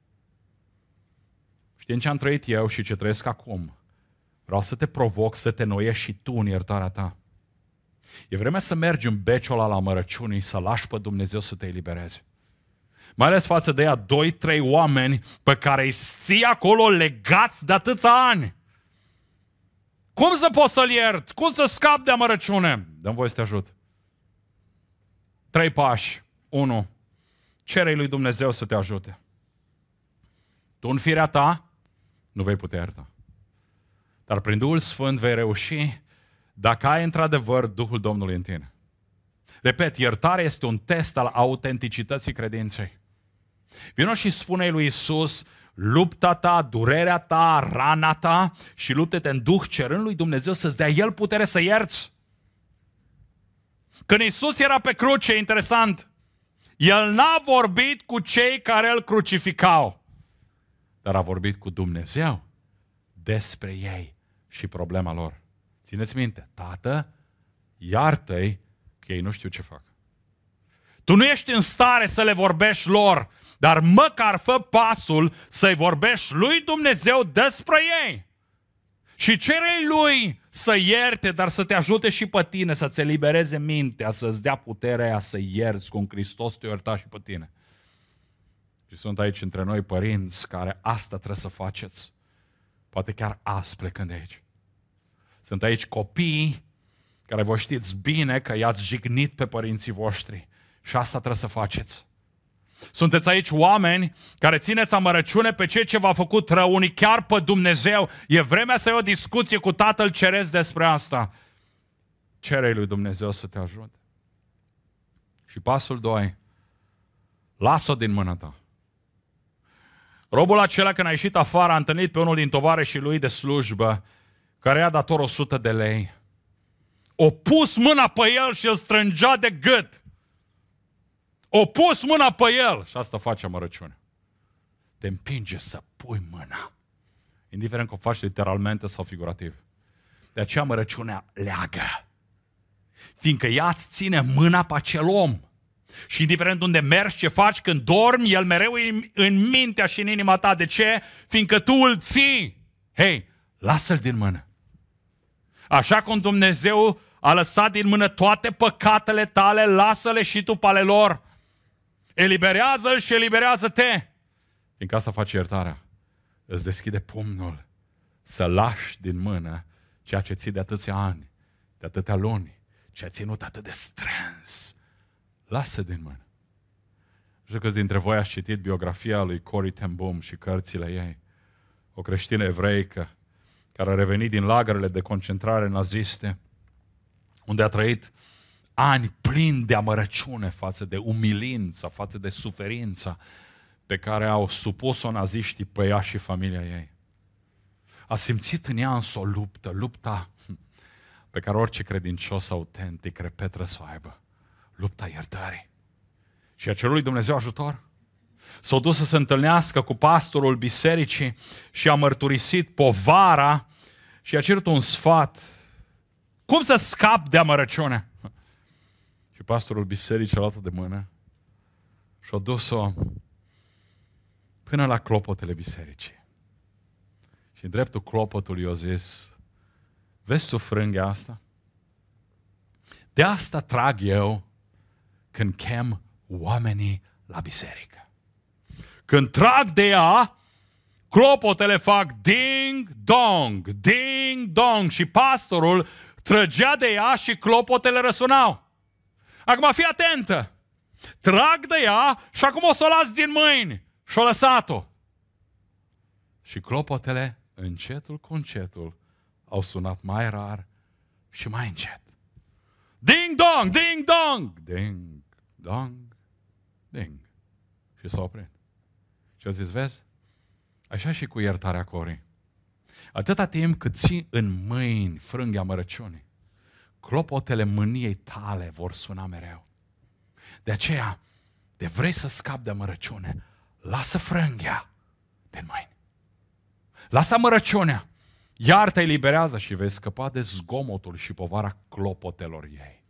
Știi ce am trăit eu și ce trăiesc acum? Vreau să te provoc să te noiești și tu în iertarea ta. E vremea să mergi în beciul ăla la mărăciunii, să lași pe Dumnezeu să te elibereze. Mai ales față de ea, doi, trei oameni pe care îi ții acolo legați de atâția ani. Cum să poți să-l iert? Cum să scap de amărăciune? Dă-mi voie să te ajut. Trei pași. Unu. Cere-i lui Dumnezeu să te ajute. Tu în firea ta nu vei putea ierta. Dar prin Duhul Sfânt vei reuși dacă ai într-adevăr Duhul Domnului în tine. Repet, iertarea este un test al autenticității credinței. Vino și spune lui Iisus, lupta ta, durerea ta, rana ta și lupte-te în Duh cerând lui Dumnezeu să-ți dea El putere să ierți. Când Iisus era pe cruce, interesant, El n-a vorbit cu cei care îl crucificau, dar a vorbit cu Dumnezeu despre ei și problema lor. Țineți minte, Tată, iartă-i că ei nu știu ce fac. Tu nu ești în stare să le vorbești lor, dar măcar fă pasul să-i vorbești lui Dumnezeu despre ei. Și cere-i lui să ierte, dar să te ajute și pe tine, să-ți elibereze mintea, să-ți dea puterea aia să ierți cum Hristos te-a iertat și pe tine. Și sunt aici între noi părinți care asta trebuie să faceți. Poate chiar azi plecând de aici. Sunt aici copii care vă știți bine că i-ați jignit pe părinții voștri. Și asta trebuie să faceți. Sunteți aici oameni care țineți amărăciune pe ceea ce v-a făcut rău, unii chiar pe Dumnezeu. E vremea să ai o discuție cu Tatăl Ceresc despre asta. Cere-i lui Dumnezeu să te ajute. Și pasul doi. Lasă-o din mâna ta. Robul acela, când a ieșit afară, a întâlnit pe unul din tovarășii lui de slujbă, care i-a dator o sută de lei. O pus mâna pe el și îl strângea de gât. O pus mâna pe el. Și asta face amărăciune. Te împinge să pui mâna. Indiferent că o faci literalmente sau figurativ. De aceea amărăciunea leagă. Fiindcă ea îți ține mâna pe acel om. Și indiferent unde mergi, ce faci, când dormi, el mereu e în mintea și în inima ta. De ce? Fiindcă tu îl ții. Hei, lasă-l din mână. Așa cum Dumnezeu a lăsat din mână toate păcatele tale, lasă-le și tu pe ale lor. Eliberează-l și eliberează-te. Fiindcă asta face iertarea. Îți deschide pumnul să lași din mână ceea ce ții de atâția ani, de atâtea luni, ce a ținut atât de strâns. Lasă din mână. Știu că dintre voi ați citit biografia lui Corrie ten Boom și cărțile ei. O creștină evreică care a revenit din lagărele de concentrare naziste, unde a trăit ani plini de amărăciune față de umilință, față de suferința pe care au supus-o naziștii pe ea și familia ei. A simțit în ea însă o luptă, lupta pe care orice credincios autentic, repet, trebuie să o aibă. Lupta iertării. Și a cerut lui Dumnezeu ajutor. S-a dus să se întâlnească cu pastorul bisericii și a mărturisit povara și a cerut un sfat. Cum să scap de amărăciune? Și pastorul bisericii a luat-o de mână și a dus-o până la clopotele bisericii. Și în dreptul clopotului i-a zis, vezi tu frânghia asta? De asta trag eu când chem oamenii la biserică. Când trag de ea, clopotele fac ding-dong, ding-dong și pastorul trăgea de ea și clopotele răsunau. Acum fii atentă! Trag de ea și acum o să o las din mâini. Și o lăsat-o. Și clopotele, încetul cu încetul, au sunat mai rar și mai încet. Ding-dong, ding-dong, ding-dong, ding. Și s-a oprit. Și a zis, vezi? Așa și cu iertarea Corii. Atâta timp cât ții în mâini frânghia amărăciunii, clopotele mâniei tale vor suna mereu. De aceea, de vrei să scapi de amărăciune, lasă frânghia din mâini. Lasă amărăciunea. Iar te eliberează și vei scăpa de zgomotul și povara clopotelor ei.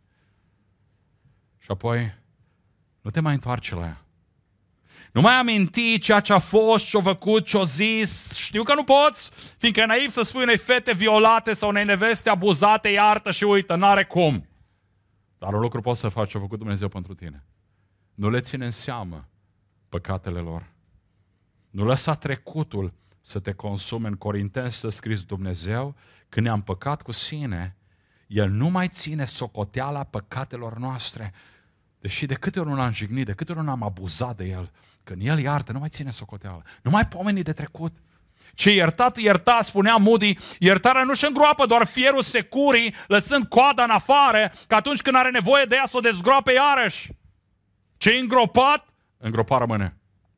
Și apoi, nu te mai întoarce la ea. Nu mai aminti ceea ce a fost, ce-a făcut, ce-a zis. Știu că nu poți, fiindcă e naiv să spui unei fete violate sau unei neveste abuzate, iartă și uită, n-are cum. Dar un lucru poți să faci ce a făcut Dumnezeu pentru tine. Nu le ține în seamă păcatele lor. Nu lăsa trecutul să te consume. În Corinteni stă scris: Dumnezeu, când ne-am păcat cu sine, El nu mai ține socoteala păcatelor noastre. Deși de câte ori nu l-am jignit, de câte ori nu am abuzat de El, când El iartă, nu mai ține socoteala. Nu mai pomeni de trecut. Ce iertat, ierta, spunea Moody, iertarea nu-și îngroapă doar fierul securii, lăsând coada în afară, că atunci când are nevoie de ea să o dezgroape iarăși. Ce îngropat, îngropat rămâne.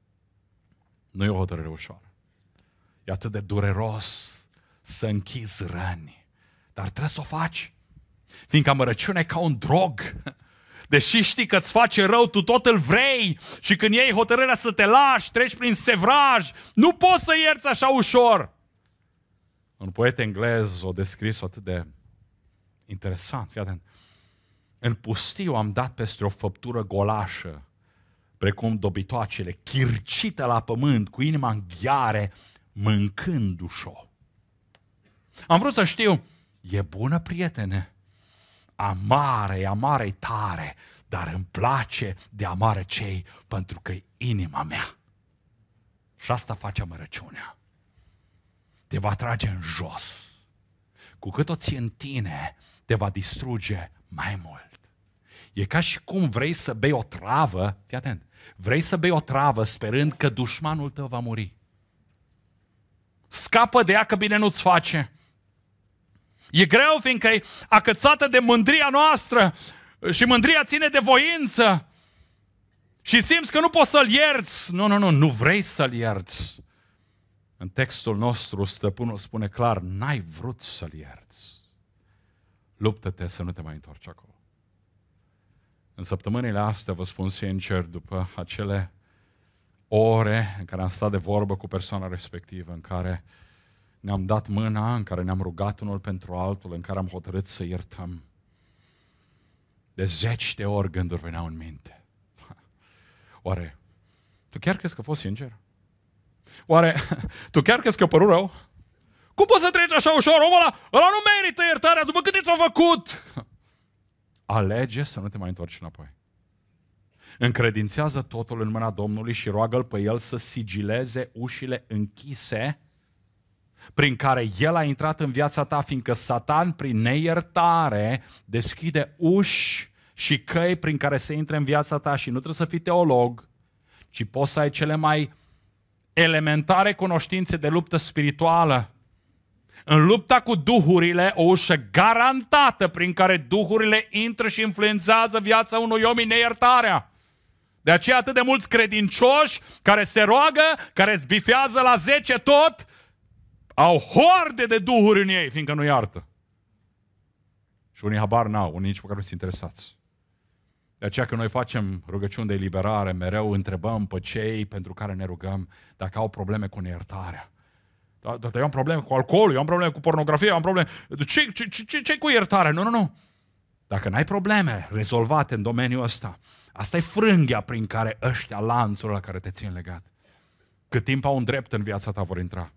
Nu e o hotărâre ușoară. E atât de dureros să închizi răni, dar trebuie să o faci. Fiindcă amărăciunea e ca un drog. Deși știi că îți face rău, tu tot îl vrei și când iei hotărârea să te lași, treci prin sevraj, nu poți să ierți așa ușor. Un poet englez o descris atât de interesant. Fii atent. În pustiu am dat peste o făptură golașă, precum dobitoacele, chircită la pământ, cu inima în ghiare, mâncându-și-o. Am vrut să știu, e bună, prietene? Amare, amare tare, dar îmi place de amare cei, pentru că e inima mea. Și asta face amărăciunea. Te va trage în jos. Cu cât o ții în tine, te va distruge mai mult. E ca și cum vrei să bei o travă, fii atent, vrei să bei o travă sperând că dușmanul tău va muri. Scapă de ea că bine nu-ți face. E greu fiindcă e acățată de mândria noastră și mândria ține de voință și simți că nu poți să-l ierți. Nu, nu, nu, nu vrei să-l ierți. În textul nostru stăpânul spune clar, n-ai vrut să-l ierți. Luptă-te să nu te mai întorci acolo. În săptămânile astea, vă spun sincer, după acele ore în care am stat de vorbă cu persoana respectivă, în care ne-am dat mâna, în care ne-am rugat unul pentru altul, în care am hotărât să iertăm, de zeci de ori gânduri veneau în minte. Oare, tu chiar crezi că a fost sincer? Oare, tu chiar crezi că a părut rău? Cum poți să treci așa ușor? Omul ăla, ăla nu merită iertarea după cât ți-a făcut. Alege să nu te mai întorci înapoi. Încredințează totul în mâna Domnului și roagă-L pe El să sigileze ușile închise prin care El a intrat în viața ta, fiindcă Satan, prin neiertare, deschide uși și căi prin care se intre în viața ta și nu trebuie să fii teolog, ci poți să ai cele mai elementare cunoștințe de luptă spirituală. În lupta cu duhurile, o ușă garantată prin care duhurile intră și influențează viața unui om, neiertarea. De aceea atât de mulți credincioși care se roagă, care îți bifează la zece tot, au hoarde de duhuri în ei, fiindcă nu iartă. Și unii habar n-au, unii nici măcar nu sunt interesați. De aceea când noi facem rugăciuni de eliberare, mereu întrebăm pe cei pentru care ne rugăm dacă au probleme cu neiertarea. Dar eu am probleme cu alcoolul, eu am probleme cu pornografia, eu am probleme... Ce, ce, ce, ce cu iertare? Nu, nu, nu. Dacă n-ai probleme rezolvate în domeniul ăsta, asta e frânghia prin care ăștia lanțul la care te țin legat. Cât timp au un drept în viața ta vor intra.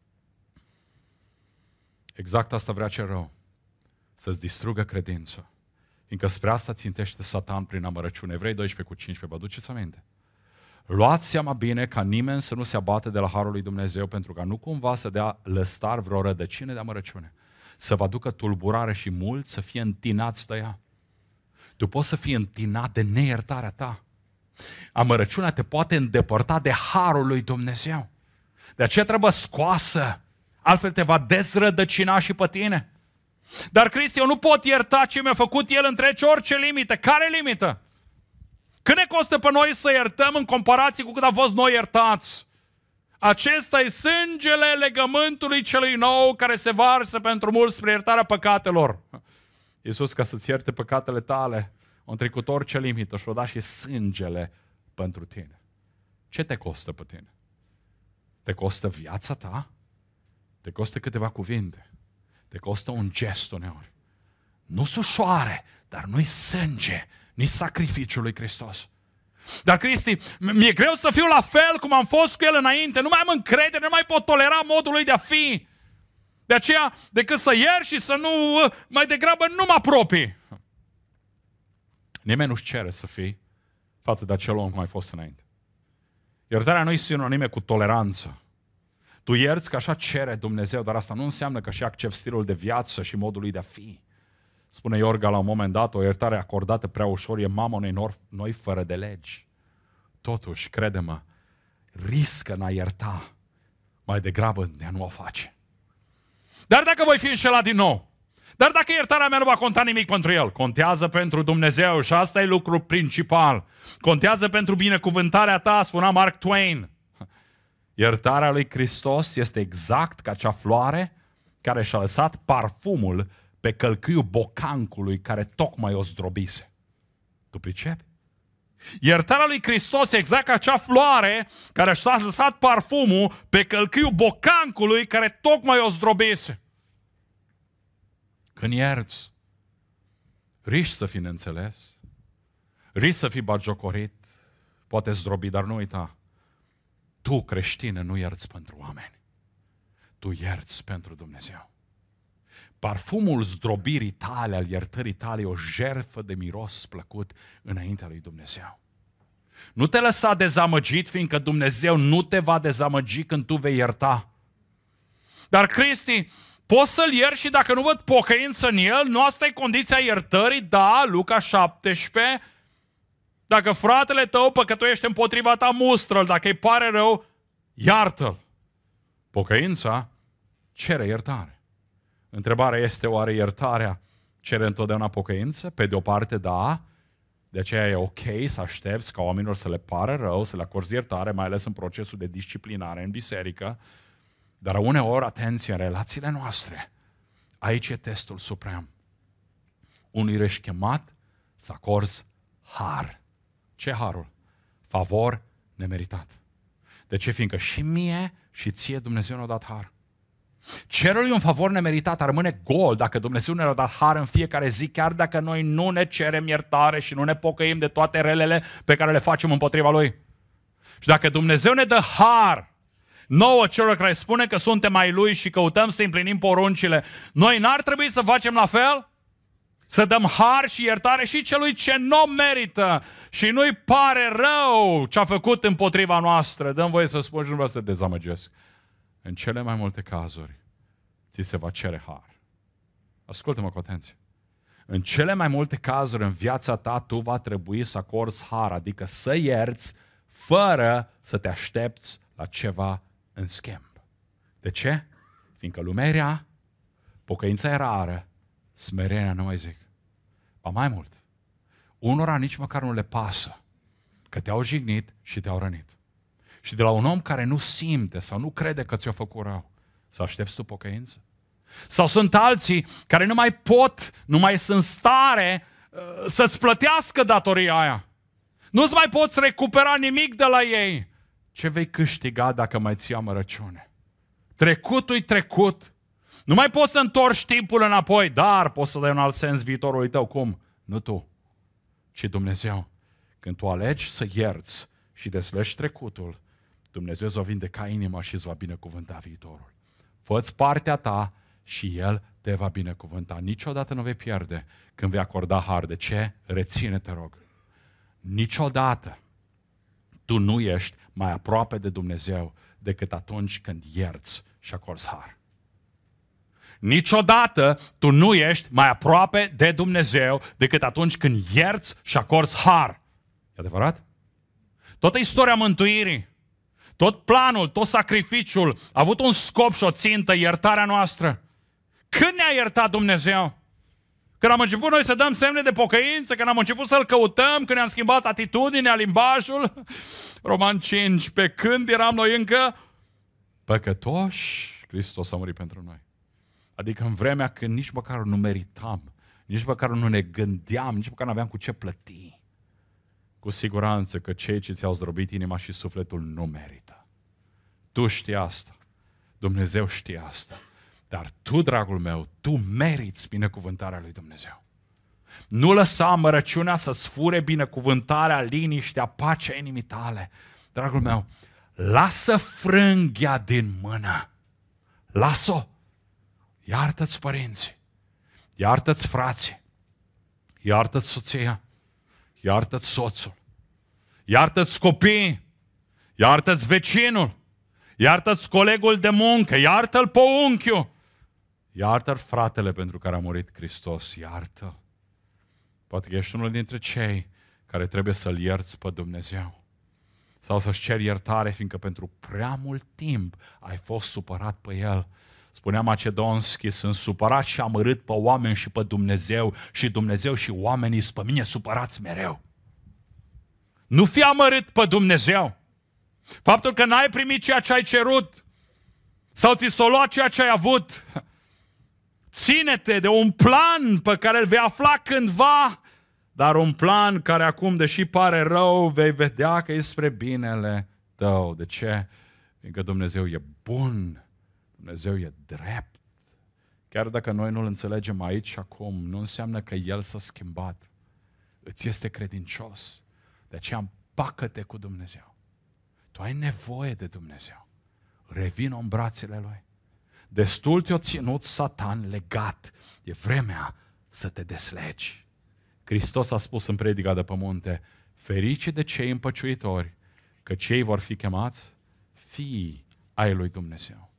Exact asta vrea cel rău. Să-ți distrugă credința. Fiindcă spre asta țintește Satan prin amărăciune. Evrei doisprezece cu cincisprezece, vă duceți aminte? Luați seama bine ca nimeni să nu se abate de la harul lui Dumnezeu, pentru ca nu cumva să dea lăstar vreo rădăcină de amărăciune, să vă aducă tulburare și mulți să fie întinați de ea. Tu poți să fii întinat de neiertarea ta. Amărăciunea te poate îndepărta de harul lui Dumnezeu. De aceea trebuie scoasă, altfel te va dezrădăcina și pe tine. Dar Cristi, eu nu pot ierta ce mi-a făcut El, întrece orice limită. Care limită? Cât ne costă pe noi să iertăm în comparație cu cât am fost noi iertați? Acesta e sângele legământului celui nou care se varsă pentru mulți spre iertarea păcatelor. Iisus, ca să-ți ierte păcatele tale, a trecut orice limită și o da și sângele pentru tine. Ce te costă pe tine? Te costă viața ta? Te costă câteva cuvinte? Te costă un gest uneori? Nu-s ușoare, dar nu-i sânge, nici sacrificiul lui Hristos. Dar Cristi, mi-e greu să fiu la fel cum am fost cu El înainte, nu mai am încredere, nu mai pot tolera modul lui de a fi. De aceea, decât să iert și să nu, mai degrabă nu mă apropii. Nimeni nu-și cere să fii față de acel om cum ai fost înainte. Iertarea nu e sinonime cu toleranță. Tu ierți că așa cere Dumnezeu, dar asta nu înseamnă că și accepti stilul de viață și modul lui de a fi. Spune Iorga la un moment dat, o iertare acordată prea ușor e mama unei noi fără de legi. Totuși, crede-mă, riscă în a ierta mai degrabă de a nu o face. Dar dacă voi fi înșelat din nou, dar dacă iertarea mea nu va conta nimic pentru el, contează pentru Dumnezeu și asta e lucrul principal. Contează pentru binecuvântarea ta, spunea Mark Twain. Iertarea lui Hristos este exact ca acea floare care și-a lăsat parfumul pe călcâiul bocancului care tocmai o zdrobise. Tu pricepi? Iertarea lui Hristos e exact ca acea floare care și-a lăsat parfumul pe călcâiul bocancului care tocmai o zdrobise. Când ierți, riști să fii neînțeles, riști să fii batjocorit, poate zdrobi, dar nu uita, tu, creștină, nu ierți pentru oameni. Tu ierți pentru Dumnezeu. Parfumul zdrobirii tale, al iertării tale, e o jertfă de miros plăcut înaintea lui Dumnezeu. Nu te lăsa dezamăgit, fiindcă Dumnezeu nu te va dezamăgi când tu vei ierta. Dar, Cristi, poți să-L ierți și dacă nu văd pocăință în El, nu asta e condiția iertării? Da, Luca șaptesprezece. Dacă fratele tău păcătuiește împotriva ta, mustră-l. Dacă îi pare rău, iartă-l. Pocăința cere iertare. Întrebarea este, oare iertarea cere întotdeauna pocăință? Pe de o parte, da. De aceea e ok să aștepți ca oamenilor să le pare rău, să le acorzi iertare, mai ales în procesul de disciplinare în biserică. Dar uneori, atenție, în relațiile noastre, aici e testul suprem. Unul ești chemat să acorzi har. Ce harul? Favor nemeritat. De ce? Fiindcă și mie și ție Dumnezeu ne-a dat har. Cerul e un favor nemeritat, ar rămâne gol dacă Dumnezeu ne-a dat har în fiecare zi, chiar dacă noi nu ne cerem iertare și nu ne pocăim de toate relele pe care le facem împotriva Lui. Și dacă Dumnezeu ne dă har, nouă celor care spune că suntem ai Lui și căutăm să împlinim poruncile, noi n-ar trebui să facem la fel? Să dăm har și iertare și celui ce nu merită și nu-i pare rău ce a făcut împotriva noastră. Dăm voie să spun și nu vreau să te dezamăgesc. În cele mai multe cazuri, ți se va cere har. Ascultă-mă cu atenție. În cele mai multe cazuri în viața ta, tu va trebui să acorzi har, adică să ierți fără să te aștepți la ceva în schimb. De ce? Fiindcă lumea era, pocăința e rară, smerenia nu mai zic. Ba mai mult, unora nici măcar nu le pasă că te-au jignit și te-au rănit. Și de la un om care nu simte sau nu crede că ți-a făcut rău, să aștepți tu pocăință? Sau sunt alții care nu mai pot, nu mai sunt stare uh, să-ți plătească datoria aia. Nu-ți mai poți recupera nimic de la ei. Ce vei câștiga dacă mai ții amărăciune? Trecutul-i trecut. Nu mai poți să întorci timpul înapoi, dar poți să dai un alt sens viitorului tău. Cum? Nu tu, ci Dumnezeu. Când tu alegi să ierți și deslăgi trecutul, Dumnezeu îți va vindeca inima și îți va binecuvânta viitorul. Fă-ți partea ta și El te va binecuvânta. Niciodată nu vei pierde când vei acorda har. De ce? Reține, te rog. Niciodată tu nu ești mai aproape de Dumnezeu decât atunci când ierți și acorzi har. Niciodată tu nu ești mai aproape de Dumnezeu decât atunci când ierți și acorzi har. E adevărat? Toată istoria mântuirii, tot planul, tot sacrificiul a avut un scop și o țintă, iertarea noastră. Când ne-a iertat Dumnezeu? Când am început noi să dăm semne de pocăință, când am început să-L căutăm, când ne-am schimbat atitudinea, limbajul. Roman cinci, pe când eram noi încă păcătoși, Hristos a murit pentru noi. Adică în vremea când nici măcar nu meritam, nici măcar nu ne gândeam, nici măcar nu aveam cu ce plăti. Cu siguranță că cei ce ți-au zdrobit inima și sufletul nu merită. Tu știi asta. Dumnezeu știe asta. Dar tu, dragul meu, tu meriți binecuvântarea lui Dumnezeu. Nu lăsa amărăciunea să-ți fure binecuvântarea, liniștea, pacea inimii tale. Dragul meu, lasă frânghia din mână. Lasă-o. Iartă-ți părinții. Iartă-ți frații. Iartă-ți soția. iartă-ți soțul, iartă-ți copiii, iartă-ți vecinul, iartă-ți colegul de muncă, iartă-l pe unchiul, iartă-l fratele pentru care a murit Hristos, iartă-l. Poate că ești unul dintre cei care trebuie să-L ierți pe Dumnezeu. Sau să-și ceri iertare, fiindcă pentru prea mult timp ai fost supărat pe El. Spunea Macedonski, sunt supărat și amărât pe oameni și pe Dumnezeu, și Dumnezeu și oamenii sunt pe mine supărați mereu. Nu fi amărât pe Dumnezeu. Faptul că n-ai primit ceea ce ai cerut sau ți s-o luat ceea ce ai avut, ține-te de un plan pe care îl vei afla cândva, dar un plan care acum, deși pare rău, vei vedea că e spre binele tău. De ce? Fiindcă Dumnezeu e bun, Dumnezeu e drept. Chiar dacă noi nu-L înțelegem aici și acum, nu înseamnă că El s-a schimbat. Îți este credincios. De aceea împacă-te cu Dumnezeu. Tu ai nevoie de Dumnezeu. Revină în brațele Lui. Destul te-a ținut Satan legat. E vremea să te deslegi. Hristos a spus în predica de pe munte, ferice de cei împăciuitori, că cei vor fi chemați fii ai lui Dumnezeu.